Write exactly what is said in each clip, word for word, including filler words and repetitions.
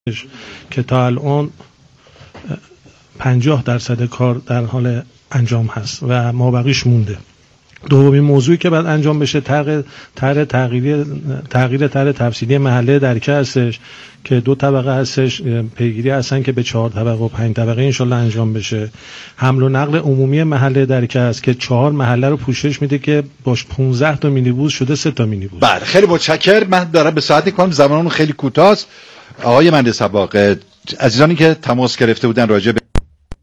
که تا الان پنجاه درصد کار در حال انجام هست و مابقیش مونده. دومین موضوعی که باید انجام بشه طرح طرح تغییر تغییر طرح تفصیلی محله درکه هستش که دو طبقه هستش، پیگیری هستن که به چهار طبقه و پنج طبقه انشالله انجام بشه. حمل و نقل عمومی محله درکه است که چهار محله رو پوشش میده که باش پانزده تا مینیبوس شده سه تا مینیبوس. بله خیلی متشکرم. من دارم به ساعت کنم، زمانمون خیلی کوتاه است. آقای مهندس صباغ، عزیزانی که تماس گرفته بودن راجع به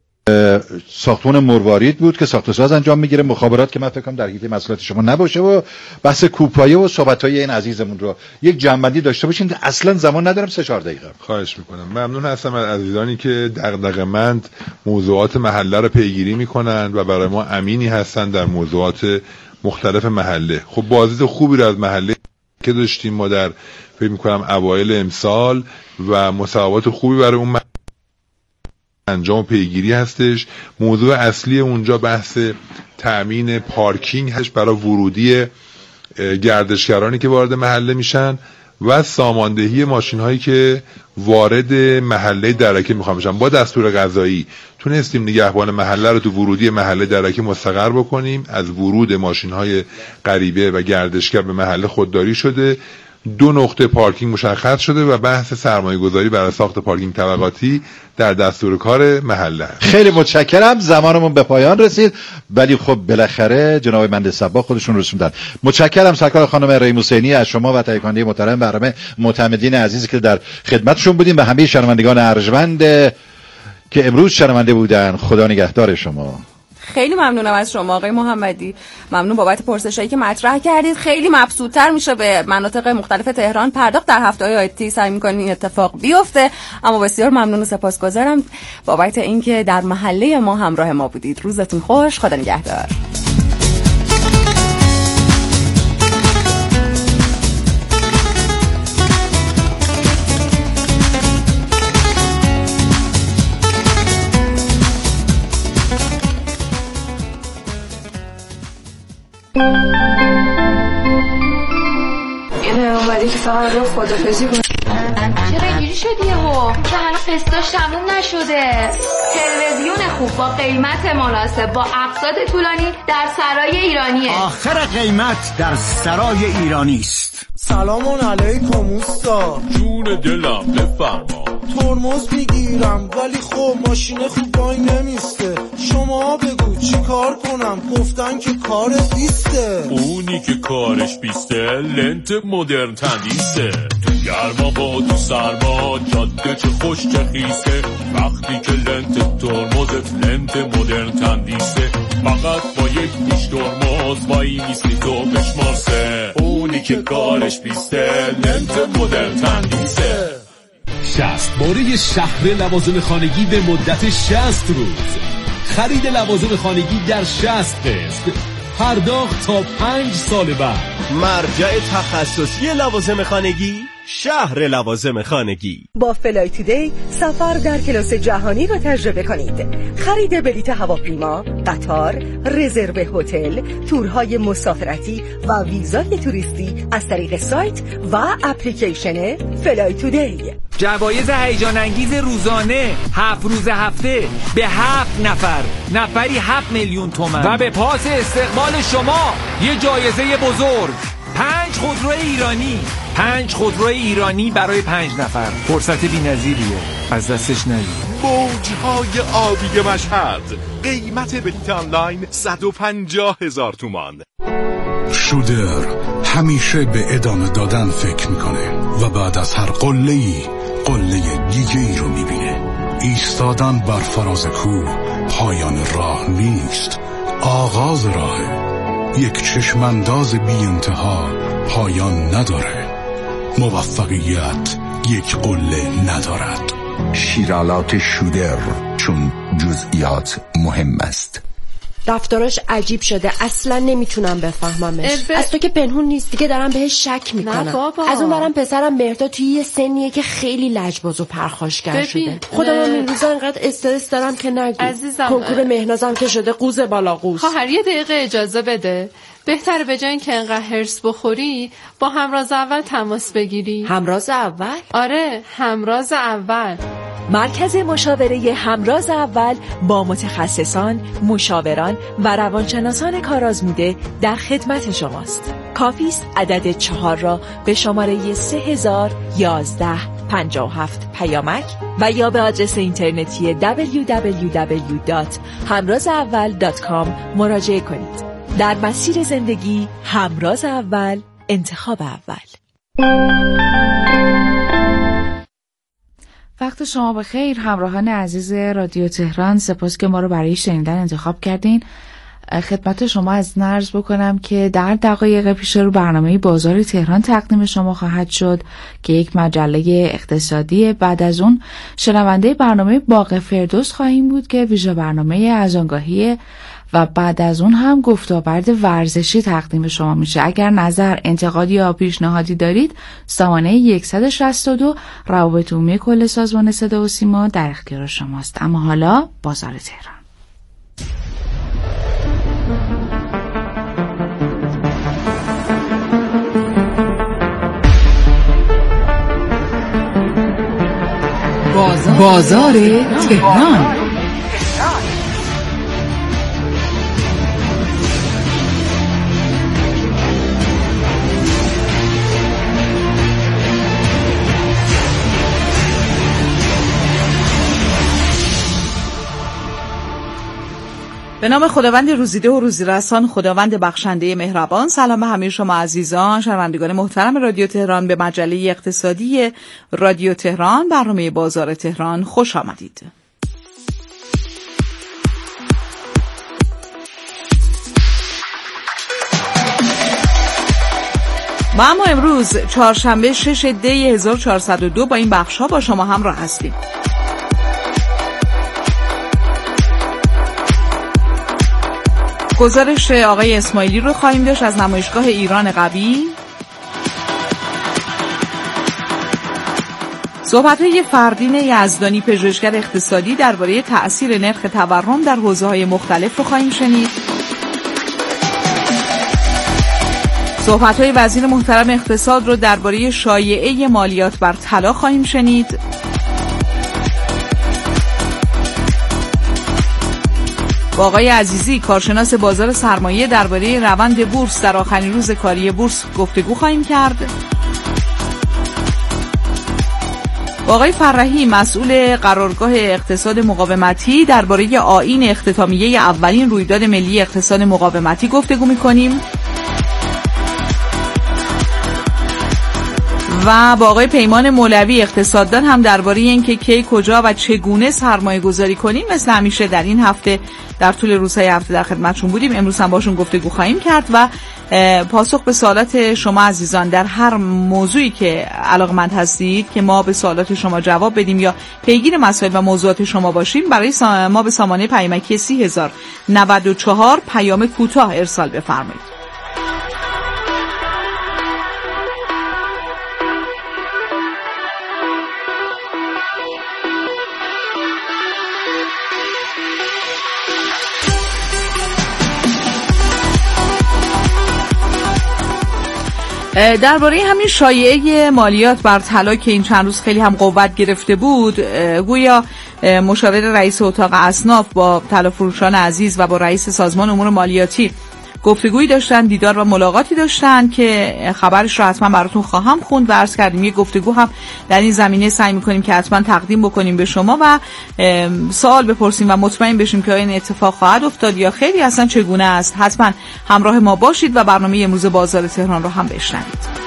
ساختمان مروارید بود که ساخت و ساز انجام میگیره، مخابرات که من فکر کنم در حیطه مسئولیت شما نباشه و بحث کوپایه و صحبت‌های این عزیزمون رو یک جنبندی داشته باشین. اصلا زمان ندارم، سه چهار دقیقه. خواهش میکنم. ممنون هستم از عزیزانی که دغدغه‌مند موضوعات محله رو پیگیری میکنن و برای ما امینی هستن در موضوعات مختلف محله. خب بازدید خوبی رو از محله که داشتیم ما در فکر میکنم اوایل امسال و مصوبات خوبی برای اون انجام و پیگیری هستش. موضوع اصلی اونجا بحث تأمین پارکینگ هست برای ورودی گردشگرانی که وارد محله میشن و ساماندهی ماشین هایی که وارد محله درکه میخوان بشن. با دستور قضایی تونستیم نگهبان محله رو تو ورودی محله درکه مستقر بکنیم. از ورود ماشین های غریبه و گردشگر به محله خودداری شده. دو نقطه پارکینگ مشخص شده و بحث سرمایه گذاری برای ساخت پارکینگ طبقاتی در دستور کار محله هست. خیلی متشکرم. زمانمون به پایان رسید ولی خب بالاخره جناب مهندس صباغ خودشون رسوندن. متشکرم سرکار خانم رحیم حسینی از شما و تهیه کننده محترم برنامه معتمدین عزیزی که در خدمتشون بودیم و همه شنوندگان ارجمند که امروز شنونده بودن. خدا نگهدار شما. خیلی ممنونم از شما آقای محمدی. ممنون بابت پرسشایی که مطرح کردید. خیلی مبسوط‌تر میشه به مناطق مختلف تهران پرداخت. در هفته‌های آتی سعی می‌کنیم این اتفاق بیفته. اما بسیار ممنون و سپاسگزارم بابت اینکه در محله ما همراه ما بودید. روزتون خوش. خدا نگهدار. اینه اومدی که فقط رو خدافزی کنی. چرا اینجوری شدی یهو؟ که هنوز قسطاش تموم نشده. تلویزیون خوب با قیمت مناسب با اقساط طولانی در سرای ایرانیه. آخر قیمت در سرای ایرانی است. سلام علیکم اوستا. جون دلم بفرما. ترمز میگیرم ولی خب ماشین خوب وای نمیسته. شما بگو چی کار کنم؟ گفتن که کار بیسته. اونی که کارش بیسته لنت مدرن تندیسه. تو گرما با تو سرما جاده چه خوش چه خیسه. وقتی که لنت ترمزت لنت مدرن تندیسه. فقط با یک پیش ترمز وای میستی تو بشمارسه. اونی که کارش بیسته لنت مدرن تندیسه. شصت باره شهر لوازم خانگی به مدت شصت روز. خرید لوازم خانگی در شصت قسط. پرداخت تا پنج سال بعد. مرجع تخصصی لوازم خانگی، شهر لوازم خانگی. با فلای تودی سفر در کلاس جهانی را تجربه کنید. خرید بلیط هواپیما، قطار، رزرو هتل، تورهای مسافرتی و ویزای توریستی از طریق سایت و اپلیکیشن فلای تودی. جوایز هیجان انگیز روزانه هفت روز هفته به هفت نفر، نفری هفت میلیون تومان و به پاس استقبال شما یه جایزه بزرگ، پنج خودرو ایرانی. پنج خودرو ایرانی برای پنج نفر. فرصت بی‌نظیریه، از دستش ندید. موجهای آبی مشهد، قیمت بلیط آنلاین صد و پنجاه هزار تومان. شودر همیشه به ادامه دادن فکر میکنه و بعد از هر قله‌ای قله دیگه ای رو میبینه. ایستادن بر فراز کوه پایان راه نیست، آغاز راهه. یک چشمانداز بی انتها پایان نداره. موفقیت یک قله ندارد. شیرالات شودر، چون جزئیات مهم است. رفتارش عجیب شده، اصلا نمیتونم بفهممش. از تو که پنهون نیست دیگه، دارم بهش شک میکنم. از اون برم پسرم مهرداد توی یه سنیه که خیلی لجباز و پرخاشگر شده. خودم هم این روزا انقدر استرس دارم که نگو. عزیزم، کنکور مهنازم که شده قوز بالا قوز. خواهر یه دقیقه اجازه بده. بهتره به جای اینکه انقدر هرس بخوری با همراز اول تماس بگیری. همراز اول؟ آره، همراز اول. مرکز مشاوره همراز اول با متخصصان، مشاوران و روانشناسان کارآزموده در خدمت شماست. کافی است عدد چهار را به شماره سه هزار یازده پنجاه و هفت پیامک و یا به آدرس اینترنتی دبلیو دبلیو دبلیو دات همراز اول دات کام مراجعه کنید. در مسیر زندگی همراز اول، انتخاب اول. وقت شما بخیر همراهان عزیز رادیو تهران، سپاس که ما رو برای شنیدن انتخاب کردین. خدمت شما از نرز بکنم که در دقایق پیش رو برنامه بازار تهران تقدیم شما خواهد شد که یک مجله اقتصادی. بعد از اون شنونده برنامه باغ فردوس خواهیم بود که ویژه برنامه از آگاهی و بعد از اون هم گفت‌وگوی ورزشی تقدیم شما میشه. اگر نظر، انتقادی یا پیشنهادی دارید سامانه صد و شصت و دو روابط عمومی کل سازمان صدا و سیما در اختیار شماست. اما حالا بازار تهران. بازار, بازار تهران. به نام خداوند روزیده و روزیرسان، خداوند بخشنده مهربان. سلام به همه شما عزیزان شنوندگان محترم رادیو تهران. به مجله اقتصادی رادیو تهران، برنامه بازار تهران خوش آمدید. و اما امروز چهارشنبه شش دی هزار و چهارصد و دو با این بخش‌ها با شما همراه هستیم. گزارش آقای اسماعیلی رو خواهیم داشت از نمایشگاه ایران قوی. صحبت‌های فردین یزدانی، پژوهشگر اقتصادی، درباره تأثیر نرخ تورم در حوزه‌های مختلف رو خواهیم شنید. صحبت‌های وزیر محترم اقتصاد رو درباره شایعه مالیات بر طلا خواهیم شنید. با آقای عزیزی، کارشناس بازار سرمایه، درباره روند بورس در آخرین روز کاری بورس گفتگو خواهیم کرد. با آقای فرحی، مسئول قرارگاه اقتصاد مقاومتی، درباره آیین اختتامیه اولین رویداد ملی اقتصاد مقاومتی گفتگو می‌کنیم. و با آقای پیمان مولوی، اقتصاددان، هم درباره اینکه کی، کجا و چگونه سرمایه گذاری کنیم مثل همیشه در این هفته در طول روزهای هفته در خدمتشون بودیم. امروز هم باشون گفتگو خواهیم کرد و پاسخ به سوالات شما عزیزان در هر موضوعی که علاقمند هستید که ما به سوالات شما جواب بدیم یا پیگیر مسائل و موضوعات شما باشیم، برای ما به سامانه پیامکی سی هزار نود و چهار پیام کوتاه ارسال بفرمایید. درباره همین شایعه مالیات بر طلا که این چند روز خیلی هم قوت گرفته بود، گویا مشاور رئیس اتاق اصناف با طلافروشان عزیز و با رئیس سازمان امور مالیاتی گفتگویی داشتن، دیدار و ملاقاتی داشتن که خبرش رو حتما براتون خواهم خوند و عرض کردیم یه گفتگو هم در این زمینه سعی می‌کنیم که حتما تقدیم بکنیم به شما و سوال بپرسیم و مطمئن بشیم که آیا این اتفاق خواهد افتاد یا خیلی اصلا چگونه است. حتما همراه ما باشید و برنامه امروز بازار تهران رو هم بشنوید.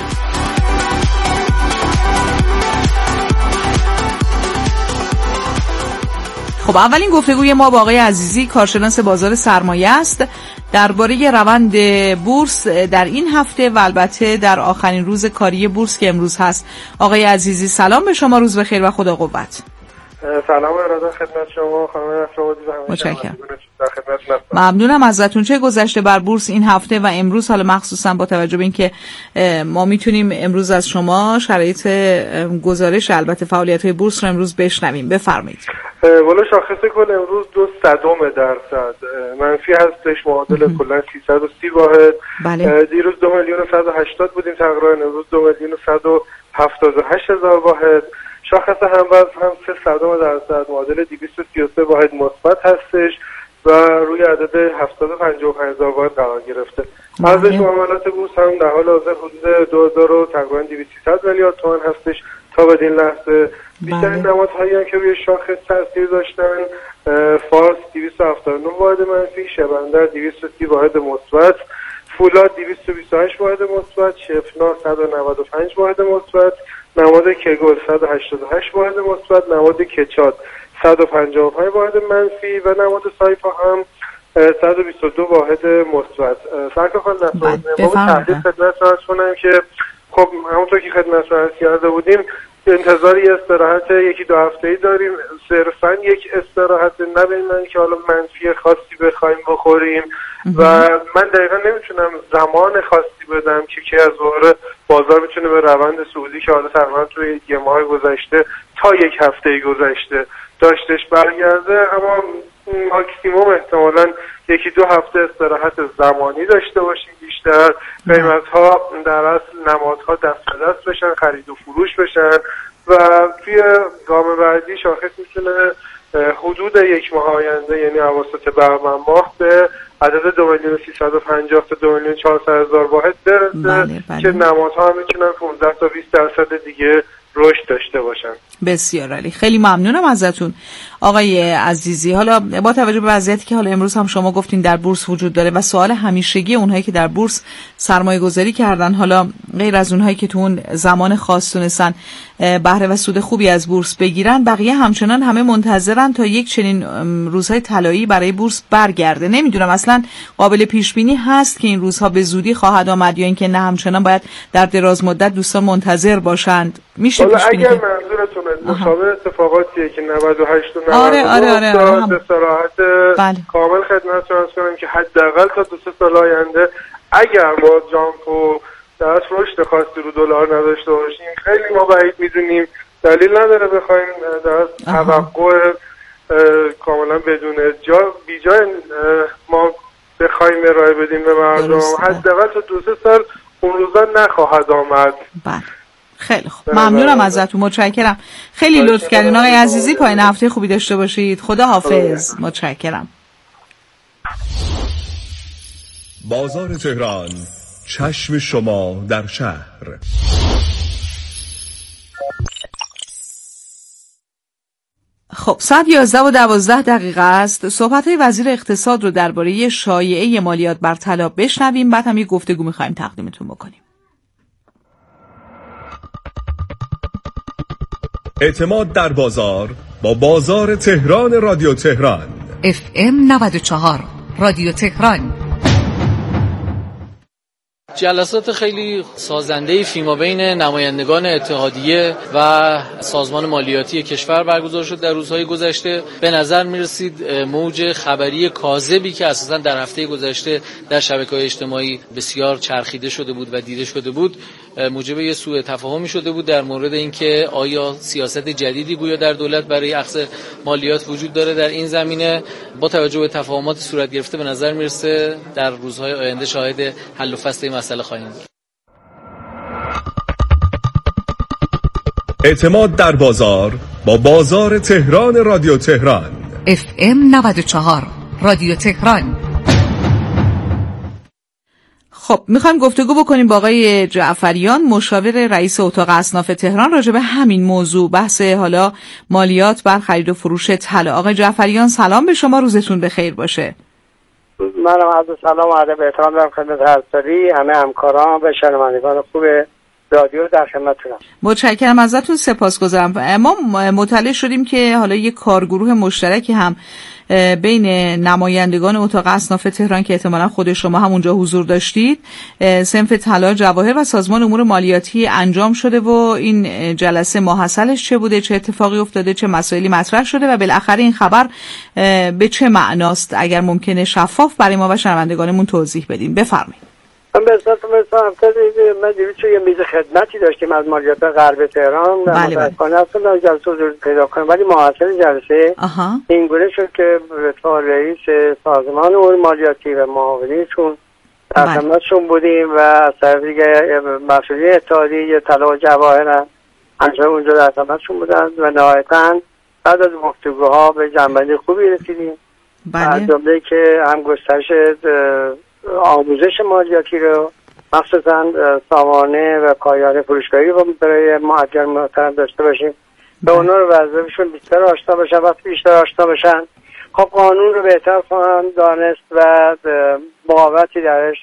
خب اولین گفتگوی ما با آقای عزیزی، کارشناس بازار سرمایه است، درباره روند بورس در این هفته و البته در آخرین روز کاری بورس که امروز هست. آقای عزیزی سلام به شما، روز بخیر و خدا قوت. سلام اراده خدمت شما خانم نصرآبادی و همه متشکرم. در خدمت هستم. ممنونم ازتون. چه گذشته بر بورس این هفته و امروز، حالا مخصوصا با توجه به اینکه ما میتونیم امروز از شما شرایط گزارش البته فعالیت‌های بورس رو امروز بشنویم، بفرمایید. والا شاخص کل امروز دو صدم درصد منفی هستش، معادل کلا سیصد و سی واحد. بله. دیروز دو میلیون و صد و هشتاد بودیم تقریبا، امروز دو میلیون و صد و هفتاد و هشت هزار واحد. شاخص هموزن هم سه صدم درصد، معادل دویست و سی و سه واحد مثبت هستش و روی عدد هفتصد و پنجاه و پنج هزار واحد قرار گرفته. ارزش معاملات بورس هم در حال حاضر حدود دو هزار و تقریبا دویست و سی میلیارد تومان هستش تا بدین لحظه. بیشترین نمادهایی هم که روی شاخص تاثیر داشتن، فارس دویست و هفتاد و نه واحد منفی، شبندر دویست و سی واحد مثبت، فولاد دویست و بیست و هشت واحد مثبت، شفنا صد و نود و پنج واحد مثبت، نماد کگل صد و هشتاد و هشت واحد مثبت، نماد کچاد صد و پنجاه و پنج واحد منفی و نماد سایپا هم صد و بیست و دو واحد مثبت. سرکار خانم نصرالدین ما به تحلیل خدمت عرض کنم که خب همونطور که خدمت عرض کرده بودیم انتظاری استراحت یکی دو هفته‌ای داریم، صرفا یک استراحت، نه ببینن که حالا منفی خاصی بخوایم بخوریم و من دقیقا نمیتونم زمان خاصی بدم که که از دوباره بازار میتونه به روند صعودی که حالا تقریبا توی یه ماه گذشته تا یک هفته گذشته داشتش برگرده، اما ماکسیموم احتمالاً یکی دو هفته استراحت زمانی داشته باشیم بیشتر، قیمت ها در اصل نمادها دست به دست بشن، خرید و فروش بشن و توی گام بعدی شاخص میتونه حدود یک ماه آینده یعنی اواسط بهمن ماه به عدد دو میلیون و سیصد و پنجاه تا دو میلیون و چهارصد هزار واحد برسه. بله بله. که نمادها هم میتونن پانزده تا بیست درصد دیگه رشد داشته باشن. بسیار عالی، خیلی ممنونم ازتون آقای عزیزی. حالا با توجه به وضعیتی که حالا امروز هم شما گفتین در بورس وجود داره و سوال همیشگی اونهایی که در بورس سرمایه گذاری کردن، حالا غیر از اونهایی که تو اون زمان خاص تونستن بهره و سود خوبی از بورس بگیرن، بقیه همچنان همه منتظرن تا یک چنین روزهای طلایی برای بورس برگرده. نمیدونم اصلا قابل پیش بینی هست که این روزها به زودی خواهد آمد یا اینکه نه همچنان باید در دراز مدت دوستان منتظر باشند؟ میشه پیش بینی؟ اگر منظورتون مشابه اتفاقاتیه که نود و هشت و نود و نه آره آره آره, آره هم... استراحت بله. کامل خدمتتون عرض کنم که حداقل تا دو سه سال آینده اگر ما جامپ و در رشد خاصی رو دلار نداشته باشیم، خیلی ما بعید میدونیم، دلیل نداره بخوایم در توقع کاملا بدون جا بیجا ما بخوایم ارائه بدیم به مردم. حداقل تا دو سه سال اون روزا نخواهد آمد. بله خیلی خوب، ممنونم ازتون، متشکرم، خیلی لطف کردین آقای عزیزی. پایان هفته خوبی داشته باشید، خدا حافظ. متشکرم. بازار تهران، چشم شما در شهر. خب ساعت یازده و دوازده دقیقه است. صحبت‌های وزیر اقتصاد رو درباره شایعه مالیات بر طلا بشنویم، بعد هم یه گفتگو می‌خوایم تقدیمتون بکنیم. اعتماد در بازار با بازار تهران رادیو تهران. اف ام نود و چهار رادیو تهران. جلسات خیلی سازنده فیما بین نمایندگان اتحادیه و سازمان مالیاتی کشور برگزار شد در روزهای گذشته. به نظر می‌رسید موج خبری کاذبی که اساساً در هفته گذشته در شبکه‌های اجتماعی بسیار چرخیده شده بود و دیده شده بود، موجب یه سوء تفاهمی شده بود در مورد اینکه آیا سیاست جدیدی گویا در دولت برای اخذ مالیات وجود داره در این زمینه. با توجه به تفاهمات صورت گرفته به نظر میرسه در روزهای آینده شاهد حل و فصل این مسئله خواهیم بود. اعتماد در بازار با بازار تهران رادیو تهران. اف ام نود و چهار رادیو تهران. خب میخوایم گفتگو بکنیم با آقای جعفریان، مشاور رئیس اتاق اصناف تهران، راجع به همین موضوع، بحث حالا مالیات بر خرید و فروش طلا. آقای جعفریان سلام به شما، روزتون بخیر باشه. منم عرض سلام و ادب و احترام دارم خدمت حضرتاری، همه همکاران و شنوندگان خوب رادیو در خدمتتونم. متشکرم ازتون، سپاسگزارم. ما مطلع شدیم که حالا یک کارگروه مشترکی هم بین نمایندگان اتاق اصناف تهران که احتمالاً خود شما هم اونجا حضور داشتید، صنف طلا، جواهر و سازمان امور مالیاتی انجام شده و این جلسه ماحصلش چه بوده، چه اتفاقی افتاده، چه مسائلی مطرح شده و بالاخره این خبر به چه معناست؟ اگر ممکنه شفاف برای ما و شنوندگانمون توضیح بدیم، بفرمایید. من به اصلا مثلا من دیروز توی یه میز خدمتی داشتیم از مالیات غرب تهران. بله بله. کنه اصلا جلسه حضور پیدا کنم ولی محصل جلسه آها. این گونه شد که به رئیس سازمان امور مالیاتی و معاونینشون در خدمتشون بودیم و از طرف دیگه مسئولین اتحادیه طلا و جواهر انجام اونجا در خدمتشون بودن و نهایتاً بعد از گفتگوها به جنبندی خوبی رسیدیم. بله. از جمله که هم گسترش آموزش مالیاتی رو مخصوصا سامانه و پایان فروشگاهی رو برای مؤجر محترم داشته باشیم به اونها رو وظیفه‌شون بیشتر آشنا بشن. وقتی بیشتر آشنا بشن خب قانون رو بهتر خواهند دانست و مقاومتی درش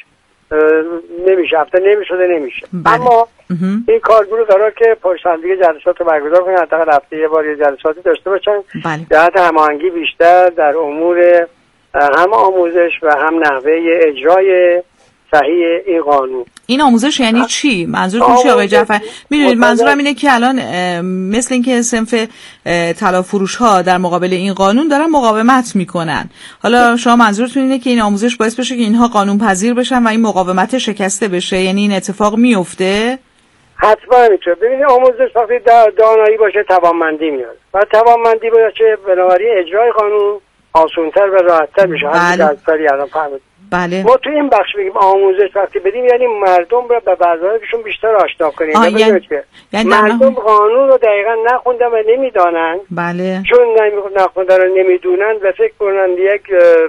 نمیشه هفته نمیشده نمیشه. بله. اما این کارگروه قرار که پشت هم دیگه جلسات رو برگزار کنن، حداقل هفته یه بار یه جلساتی داشته باشن. بله. جهت هماهنگی بیشتر در امور هم آموزش و هم نحوه اجرای صحیح این قانون. این آموزش یعنی چی؟ منظورتون چیه آقای جعفر؟ میدونید منظورم اینه که الان مثل اینکه صنف طلا فروش ها در مقابل این قانون دارن مقاومت میکنن. حالا شما منظورتون اینه که این آموزش باعث بشه که اینها قانون پذیر بشن و این مقاومت شکسته بشه، یعنی این اتفاق میفته؟ حتما میشه. ببینید آموزش وقتی دانایی باشه توانمندی میاد و توانمندی باشه بنابراین اجرای قانون آسان‌تر و راحت‌تر میشه. بله. همین که الان فهمید. بله. ما تو این بخش بگیم آموزش وقتی بدیم یعنی مردم رو به وظایفشون بیشتر آشنا کنیم. یعنی, یعنی مردم قانون رو دقیقاً نخوندن و نمیدانن. بله. چون نخوندن و نمیدونن و فکر کنن یک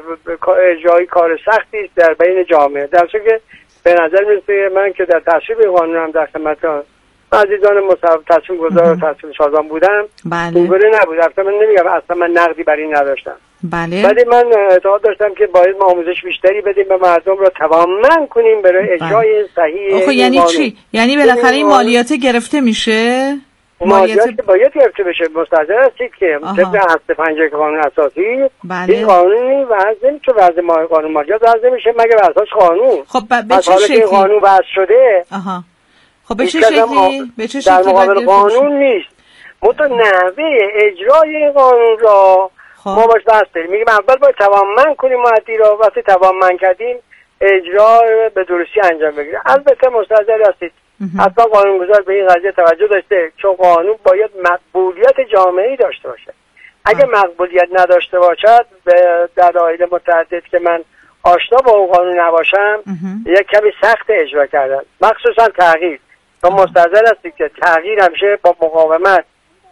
اجرای کار سختی است در بین جامعه. در صورتی که به نظر میرسه من که در تصویب قانونم در خدمت عزیزان مصوب تصمیم گذار و تصمیم سازان بودم. بله. اینگونه نبود. اصلا من نمیگم اصلا من نقدی بر این نداشتم. بله. ولی من اعتقاد داشتم که باید ما آموزش بیشتری بدیم به مردم رو توانمند کنیم برای اجرای صحیح. آخه یعنی چی؟ یعنی بالاخره این مالیات گرفته میشه؟ مالیات باید گرفته بشه. مستحضر هستید که طبق هفته پنجاه قانون اساسی بله. این قانونی وضع نمیشه، وضع ما قانون مالیات وضع نمیشه مگر بر اساس قانون. خب به چه شکلی قانون وضع شده؟ آها. خب به چه شکلی؟ به چه شکلی در مقابل قانون نیست. متو نحوه اجرای این قانون را خب. ما باش بحث داریم. میگیم اول باید توانمند کنیم معدی را، وقتی توانمند کردیم اجرا به درستی انجام بگیره. البته مستحضر هستید حتما قانونگذار به این قضیه توجه داشته چون قانون باید مقبولیت جامعی داشته باشه. اگه مقبولیت نداشته باشد به دلایل متعدد که من آشنا با اون قانون نباشم یک کمی سخت اجرا کردن، مخصوصا تغییر. و مستحضر هستید که تغییر همیشه با مقاومت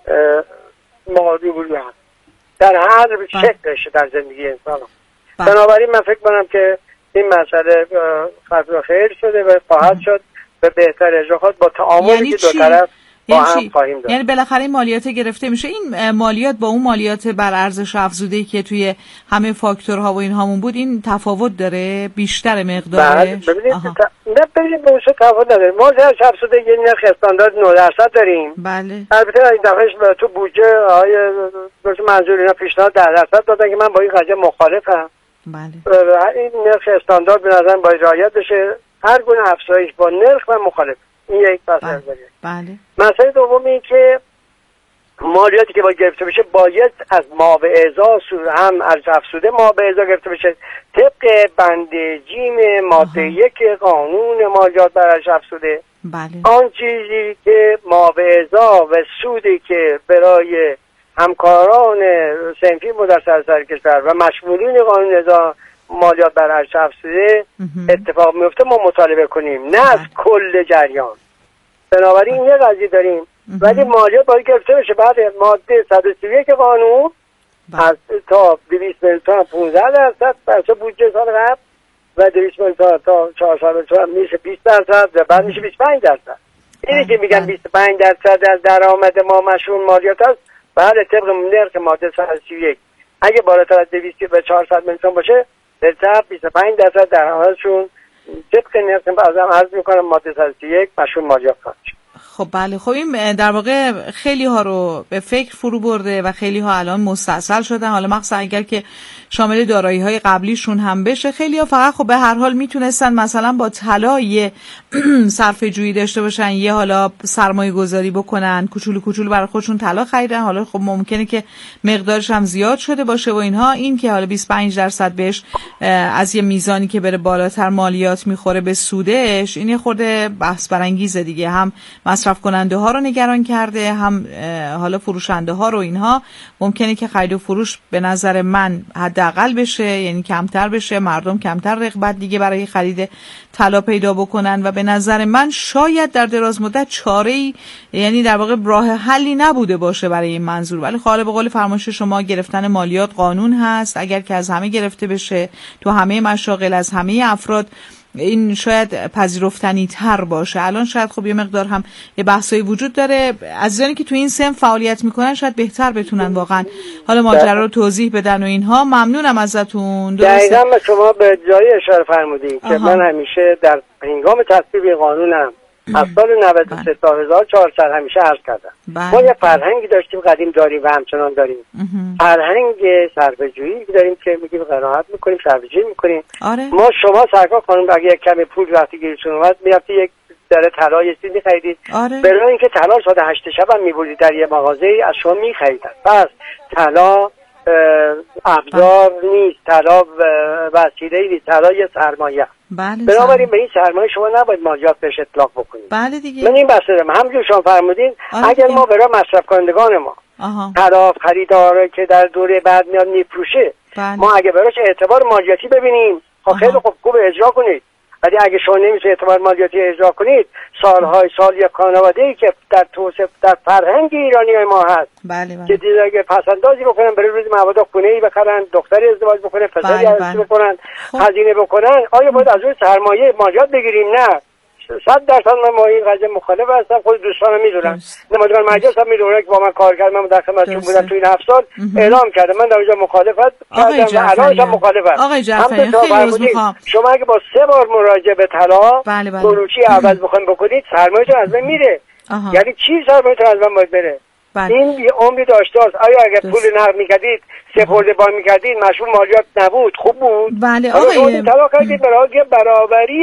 مقابل هست در هر شکلش در زندگی انسان. بنابراین من فکر کنم که این مسئله خطر خیر شده و خواهد شد به بهتر اجرا خواهد با تعاملی یعنی که دو طرف با یعنی هم خواهیم داشت. یعنی بالاخره این مالیات گرفته میشه. این مالیات با اون مالیات بر ارزش افزوده که توی همه فاکتورها و اینهامون بود این تفاوت داره؟ بیشتر مقدارش؟ ببینید ت... نه ببینید به اون تفاوت نداره. ما ارزش افزوده یه نرخ استاندارد نه درصد داریم. بله. البته این دفعه تو بودجه های دکتر منظور اینا پیشنهاد ده درصد دادن که من با این قضیه مخالفم. بله. این نرخ استاندارد به نظر باید رعایت بشه. هر گونه افزایش با نرخ من مخالفم. این یک مسئله داره. بله. مسئله دوم این که مالیاتی که باید گرفته بشه باید از ما به اعضا هم ارز افزوده ما به اعضا گرفته بشه طبق بند جیم ماده یک قانون مالیات بر ارز افزوده. بله. آن چیزی که ما به اعضا و سودی که برای همکاران صنفی ما در سراسر کشور و مشمولین قانون اعضا مالیات بر ارز افزوده اتفاق میفته ما مطالبه کنیم، نه از کل جریان. بنابراین یه قضیه داریم ولی مالیات باید گرفته بشه. بعد ماده صد و سی و یک قانون از تا دویست میلیون تومان پانزده درصد بچه بودجه سال قبل و دویست میلیون تومان تا چهارصد میلیون تومان میشه بیست درصد و بعد میشه بیست و پنج درصد. اینی که میگن بیست و پنج درصد از درآمد ما مشمول مالیات است. بله طبق نرخ ماده صد و سی و یک اگه بالاتر از دویست و چهارصد میلیون تومان باشه در طرف بیست و پنج درصد درآمدشون طبق نرخ بازم عرض میکنم ماده صد و سی و یک مشمول مالیات خواهد شد. خب بله، خب این در واقع خیلی ها رو به فکر فرو برده و خیلی ها الان مستاصل شدن. حالا مخصوصا اگر که شامل دارایی های قبلیشون هم بشه، خیلی ها فقط خب به هر حال میتونستن مثلا با طلا یه صرفه جویی داشته باشن، یه حالا سرمایه گذاری بکنن، کوچولو کوچولو برای خودشون طلا خریدن. حالا خب ممکنه که مقدارش هم زیاد شده باشه و اینها، این که حالا بیست و پنج درصد بهش از یه میزانی که بره بالاتر مالیات میخوره به سودش، این خورده بحث برانگیزه دیگه. هم مصرف کننده ها رو نگران کرده، هم حالا فروشنده ها رو. اینها ممکنه که خرید و فروش به نظر من حداقل بشه، یعنی کمتر بشه، مردم کمتر رغبت دیگه برای خرید طلا پیدا بکنن و به نظر من شاید در دراز مدت چاره‌ای، یعنی در واقع راه حلی نبوده باشه برای این منظور. ولی خاله به قول فرمایش شما گرفتن مالیات قانون هست، اگر که از همه گرفته بشه تو همه مشاغل از همه افراد، این شاید پذیرفتنی تر باشه. الان شاید خب یه مقدار هم یه بحثایی وجود داره، عزیزانی که تو این سن فعالیت میکنن شاید بهتر بتونن واقعا حالا ماجرا رو توضیح بدن و اینها. ممنونم ازتون. دقیقاً شما به جای اشاره فرمودید که من همیشه در هنگام تصویب قانونم از سال نود و سه تا هزار و چهارصد همیشه عرض کردم ما یه فرهنگی داشتیم، قدیم داریم و همچنان داریم. فرهنگ صرفه‌جویی داریم که میگیم قناعت میکنیم، صرفه‌جویی میکنیم. آره. ما شما سرکار خانم اگه یک کمی پول وقتی گیرتون اومد میرفتی یک دره طلا یه چیزی خریدید، آره. برای اینکه طلا ساعت هشت شب هم میبردید در یه مغازه از شما میخریدن. پس طلا ابزار نیست، طلا وسیله نیست، طلا یه سرمایه. بله. بنابراین به این سرمایه شما نباید مالیات بهش اطلاق بکنید. بله دیگه. من این بحث دارم. همونجور شما فرمودین آره اگر ما برای مصرف کنندگان ما طلا خریداره که در دوره بعد میاد میفروشه، بله. ما اگه براش اعتبار مالیاتی ببینیم، خب خیلی خوب خوب اجرا کنید. ولی اگه شما نمیشه اعتبار مالیاتی اجرا کنید، سالهای سال یک خانواده‌ای که در توسعه در فرهنگ ایرانی ما هست، بله بله. که دیگه اگه پسندازی بکنن برای روز مواد خونه‌ای بخرن، دختری ازدواج بکنن، پسری بله ازدواج بله. بکنن، خب. هزینه بکنن، آیا باید از روی سرمایه مالیات بگیریم؟ نه. صد درصد من با این قضیه مخالف هستم. خود دوستانم میدونن، نمایندگان مجلس هم میدونن که با من کار کردم، من در خدمتشون بودم تو این هفت سال اعلام کردم من در اینجا مخالفت کردم و الان هم مخالفم. آقای جعفری خیلی روز میخوام شما اگه با سه بار مراجعه به طلا بله بله. فروشی عوض بخواید بکنید، سرمایه‌تون از بین میره. آها. یعنی چی سرمایه‌تون از بین باید بره؟ بله. این یه عمری داشته است. آیا اگر پول نقد می‌کردید سپرده بان می‌کردید مشمول مالیات نبود، خوب بود؟ بله آقای طلا کردید برای برابری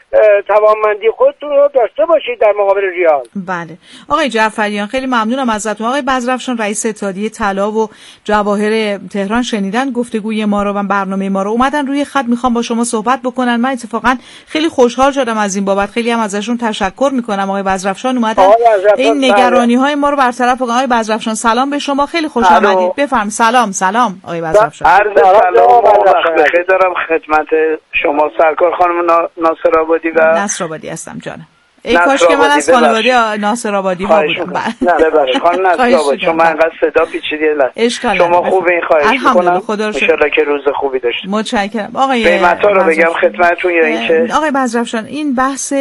توانمندی خودتون رو داشته باشید در مقابل ریال. بله آقای جعفریان خیلی ممنونم ازتون. آقای بزرافشان رئیس اتحادیه طلا و جواهر تهران شنیدن گفتگوی ما رو و برنامه ما رو، اومدن روی خط، میخوام با شما صحبت بکنن. من اتفاقا خیلی خوشحال شدم از این بابت، خیلی هم ازشون تشکر میکنم. آقای بزرافشان اومدن این نگرانی های ما رو برطرف کنن. آقای بزرافشان سلام به شما، خیلی خوش آمدید. بفرمایید. سلام سلام آقای بزرافشان. عرض سلام و وقت بخیر دارم خدمت شما سرکار خانم ناصر آبادی و ناصر آبادی هستم جانم. ای کاش که من از خانواده ناصر آبادی ها بودم. نه ببخشید خانم ناصر آبادی، شما انقدر صدا پیچیدی لحظه. شما خوب این خواهش می‌کنم. ان شاءالله که روز خوبی داشته. متشکرم. آقای قیمتا رو بگم خدمتتون یا اینکه آقای بزرافشان این بحث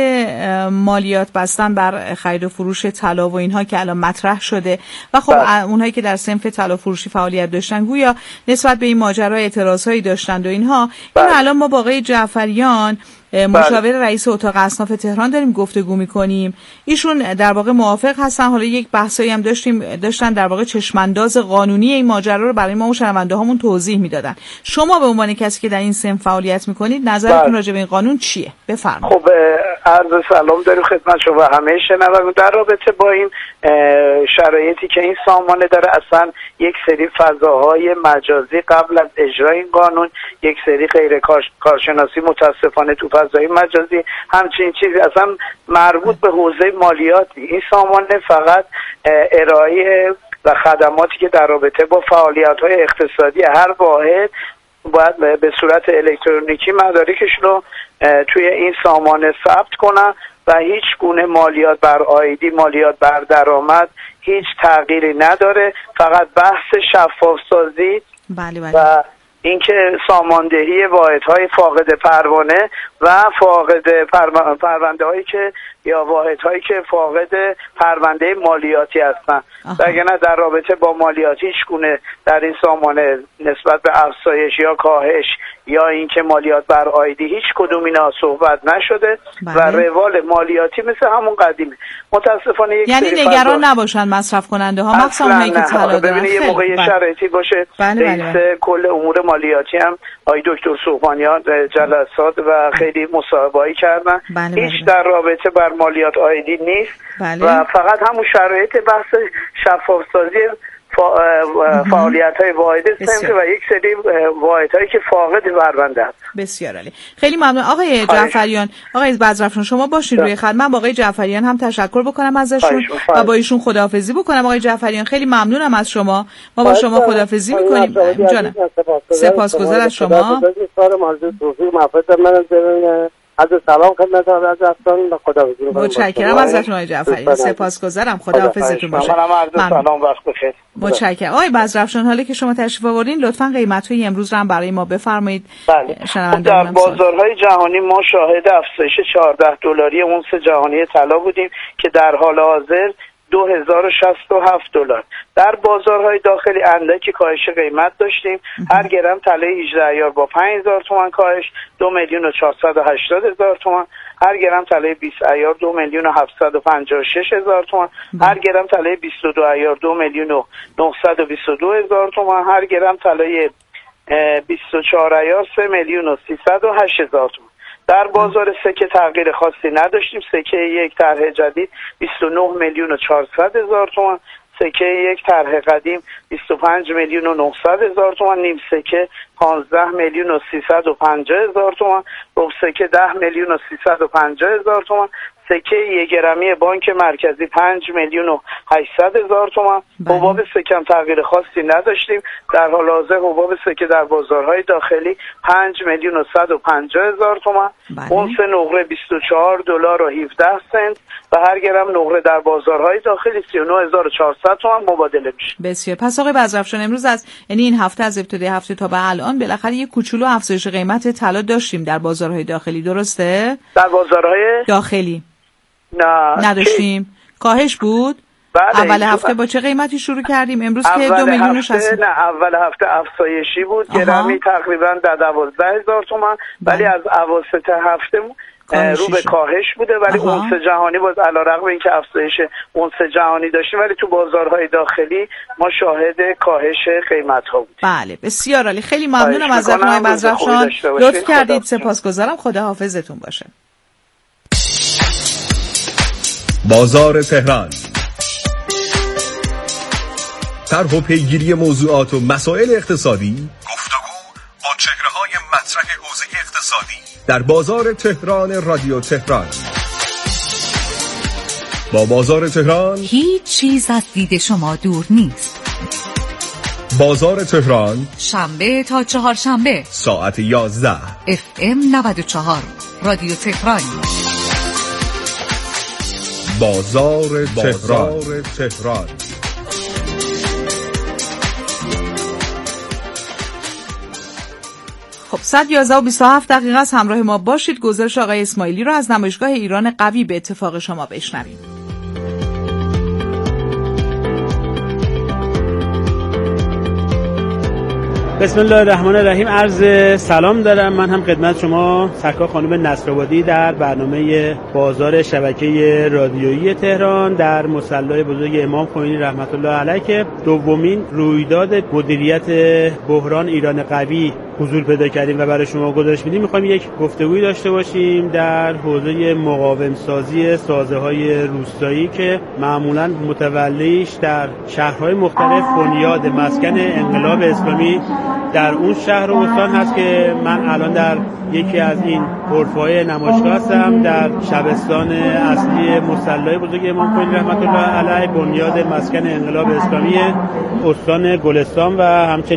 مالیات بستن بر خرید و فروش طلا و اینها که الان مطرح شده و خب بله. اونهایی که در صنف طلا فروشی فعالیت داشتن گویا نسبت به این ماجرا اعتراضایی داشتند و اینها، بله. این الان ما با آقای جعفریان مشاور بله. رئیس اتاق اصناف تهران داریم گفتگو میکنیم. ایشون در واقع موافق هستن. حالا یک بحثایی هم داشتیم داشتن در واقع چشمانداز قانونی این ماجرا رو برای ما و شنونده هامون توضیح میدادن. شما به عنوان کسی که در این صنف فعالیت میکنید نظرتون بله. راجع به این قانون چیه؟ بفرمایید. خب عرض سلام داریم خدمت شما همه شنوندگان. در رابطه با این شرایطی که این سامانه داره، اصلا یک سری فضاهای مجازی قبل از اجرای این قانون، یک سری غیر کارشناسی متاسفانه تو فضای مجازی، همچین چیزی اصلا مربوط به حوزه مالیاتی. این سامانه فقط ارائه و خدماتی که در رابطه با فعالیت‌های اقتصادی هر واحد باید به صورت الکترونیکی مدارکش رو توی این سامانه ثبت کنن و هیچ گونه مالیات بر عایدی، مالیات بر درآمد هیچ تغییری نداره. فقط بحث شفاف سازی بله بله. و اینکه ساماندهی واحدهای فاقد پروانه و فاقد پرونده هایی که یا واحد هایی که فاقد پرونده مالیاتی هستن. وگرنه در رابطه با مالیاتی هیچ گونه در این سامانه نسبت به افزایش یا کاهش یا اینکه مالیات بر آیدی هیچ کدوم اینا صحبت نشده بله. و روال مالیاتی مثل همون قدیمه. متاسفانه یک یعنی نگران نباشن مصرف کننده ها مخصوصا اونایی که طلا دارن. ببینید یه موقع بله. شرایطی باشه بله بله رئیس بله. کل امور مالیاتی هم آقای دکتر صبحانیان جلسات و خیلی مصاحبه‌ای کردن بله هیچ بله. در رابطه بر مالیات آیدی نیست بله. و فقط همون شرایط بحث شفاف سازی فعالیت های واحد سمت و یک سری واحد هایی که فاقد پرونده هست. بسیار عالی. خیلی ممنون آقای جعفریان. آقای بزرافشان شما باشید روی خط. من با آقای جعفریان هم تشکر بکنم ازشون و با ایشون خداحافظی بکنم. آقای جعفریان خیلی ممنونم از شما. ما با شما خداحافظی میکنیم. جانم. سپاسگزارم از شما. از سلام خدمت حضرتان و خداحافظی می‌کنم. متشکرم ازتون آقای جعفری. سپاسگزارم. خداحافظتون باشه. منم عرض سلام وقت بخیر. متشکرم. آقای بزرافشان حالا که شما تشریف آوردین لطفاً قیمت‌های امروز رو هم برای ما بفرمایید. بله. در بازارهای جهانی ما شاهد افزایش چهارده دلاری اونس جهانی طلا بودیم که در حال حاضر دو هزار و شصت و هفت دلار. در بازارهای داخلی اندکی کاهش قیمت داشتیم. هر گرم طلای هجده ایار با پنج هزار تومان کاهش دو میلیون و چهارصد و هشتاد هزار تومان. هر گرم طلای بیست ایار دو میلیون و هفتصد و پنجاه و شش هزار تومان. هر گرم طلای بیست و دو ایار دو میلیون و نهصد و بیست و دو هزار تومان. هر گرم طلای بیست و چهار ایار سه میلیون و سیصد و هشت هزار تومان. در بازار سکه تغییر خاصی نداشتیم. سکه یک طرح جدید بیست و نه میلیون و چهارصد هزار تومان. سکه یک طرح قدیم بیست و پنج میلیون و نهصد هزار تومان. نیم سکه پانزده میلیون و سیصد و پنجاه هزار تومان. ربع سکه ده میلیون و سیصد و پنجاه هزار تومان. سکه یک گرمی بانک مرکزی پنج میلیون و هشتصد هزار تومان. حباب سکه هم تغییر خاصی نداشتیم. در حال حاضر حباب سکه در بازارهای داخلی پنج میلیون و صد و پنجاه هزار تومان. اونس نقره بیست و چهار دلار و هفده سنت و هر گرم نقره در بازارهای داخلی سی و نه هزار و چهارصد تومان مبادله میشه. بسیار. پس آقای بزرافشان امروز از یعنی این هفته از ابتدای هفته تا به الان بالاخره یک کوچولو افزایش قیمت طلا داشتیم در بازارهای داخلی، درسته؟ در بازارهای داخلی نه نداشتیم. کاهش بود. بله اول هفته با چه قیمتی شروع کردیم؟ امروز که دو میلیون و شصت نه اول هفته افزایشی بود. گرمی تقریبا در دوازده هزار تومان ولی از اواسط هفته رو به کاهش بوده ولی اونس جهانی باز علیرغم اینکه افزایش اونس جهانی داشتیم ولی تو بازارهای داخلی ما شاهد کاهش قیمت ها بود. بله بسیار عالی. خیلی ممنونم از آقای بزرافشان. لطف کردید. سپاسگزارم. خدا حافظتون باشه. بازار تهران. طرح و پیگیری موضوعات و مسائل اقتصادی، گفتگو با چهره‌های مطرح حوزه اقتصادی در بازار تهران رادیو تهران. با بازار تهران هیچ چیز از دید شما دور نیست. بازار تهران شنبه تا چهارشنبه ساعت یازده اف ام نود و چهار رادیو تهران. بازار تهران. تهران. خب صد و یازده و بیست و هفت دقیقه است. همراه ما باشید. گزارش آقای اسماعیلی رو از نمایشگاه ایران قوی به اتفاق شما بشنویم. بسم الله الرحمن الرحیم. عرض سلام دارم من هم خدمت شما سرکار خانم نصرآبادی در برنامه بازار شبکه رادیویی تهران در مصلی بزرگ امام خمینی رحمت الله علیه که دومین رویداد مدیریت بحران ایران قوی حضور پیدا کردیم و برای شما گزارش میدیم. میخوایم یک گفتگوی داشته باشیم در حوزه مقاوم سازی سازه‌های روستایی که معمولاً متولیش در شهرهای مختلف بنیاد مسکن انقلاب اسلامی در اون شهر و استان هست که من الان در یکی از این غرفه‌های نمایشگاه هستم در شبستان اصلی مصلی بزرگ امام خمینی رحمت الله علیه بنیاد مسکن انقلاب اسلامی استان گلستان و همچنین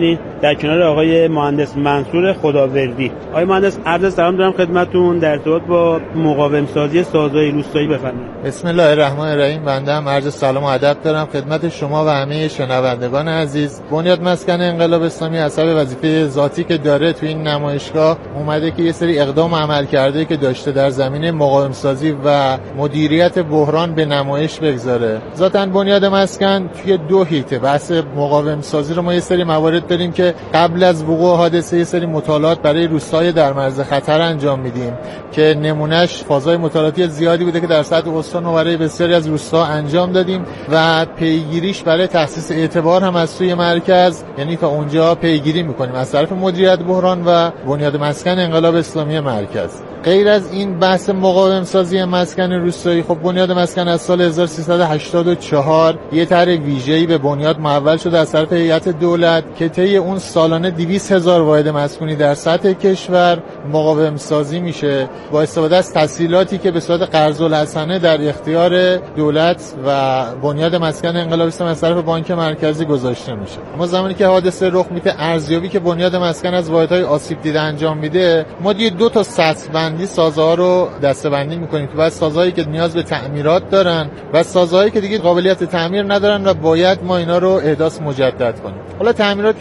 در کنار آقای مهندس منصور خداوردی. آقای مهندس عرض سلام دارم خدمتتون در ارتباط با مقاوم سازی سازهای روستایی. بفرمایید. بسم الله الرحمن الرحیم. بنده هم عرض سلام و ادب دارم خدمت شما و همه شنوندگان عزیز. بنیاد مسکن انقلاب اسلامی حسب وظیفه ذاتی که داره تو این نمایشگاه اومده که یه سری اقدام عمل کرده که داشته در زمینه مقاوم سازی و مدیریت بحران به نمایش بگذاره. ذاتاً بنیاد مسکن توی دو هیته بحث مقاوم سازی رو ما یه سری موارد داریم که قبل از وقوع حادثه یه سری مطالعات برای روستای در معرض خطر انجام میدیم که نمونهش فازهای مطالعاتی زیادی بوده که در سطح استان و برای بسیاری از روستا انجام دادیم و پیگیریش برای تخصیص اعتبار هم از سوی مرکز، یعنی تا اونجا پیگیری میکنیم از طرف مدیریت بحران و بنیاد مسکن انقلاب اسلامی مرکز. غیر از این بحث مقاوم سازی مسکن روستایی، خب بنیاد مسکن از سال هزار و سیصد و هشتاد و چهار یه طرح ویژه‌ای به بنیاد محول شده از طرف هیئت دولت که طی اون سالانه دویست هزار واحد مسکونی در سطح کشور مقاوم سازی میشه با استفاده از تسهیلاتی که به صورت قرض الحسنه در اختیار دولت و بنیاد مسکن انقلاب اسلامی از طرف بانک مرکزی گذاشته میشه. اما زمانی که حادثه رخ میده، ارزیابی که بنیاد مسکن از واحدهای آسیب دیده انجام میده، ما دیگه دو تا سطح بندی سازها رو دسته‌بندی میکنیم که بعد سازهایی که نیاز به تعمیرات دارن و سازهایی که دیگه قابلیت تعمیر ندارن و باید ما اینا رو احداث مجدد کنیم. حالا تعمیرات